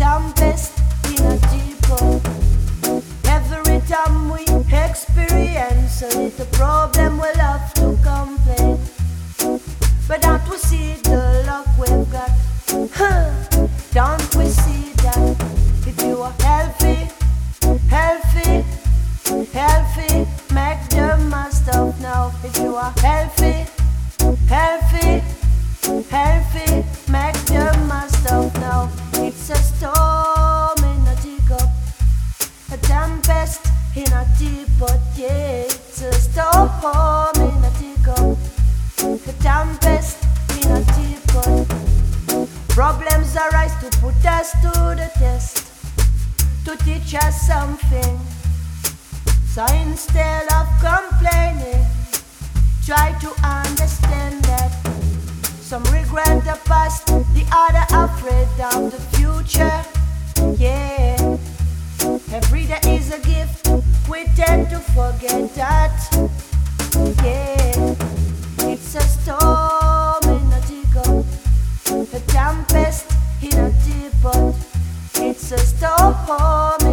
tempest in a teapot. Every time we experience a little problem, we'll have to complain. But don't we see the luck we've got? Don't we see that? If you are healthy, healthy, healthy, make the most of now. If you are healthy, healthy, healthy, make the most of now. It's a storm in a teacup, a tempest in a teapot. Yeah, it's a storm in a teacup, a tempest in a teapot. Problems arise to put us to the test, to teach us something. So instead of complaining, try to understand that some regret the past, the other afraid of the future. Yeah, every day is a gift, we tend to forget that. Yeah, it's a storm in a teacup, a tempest in a teapot. It's a storm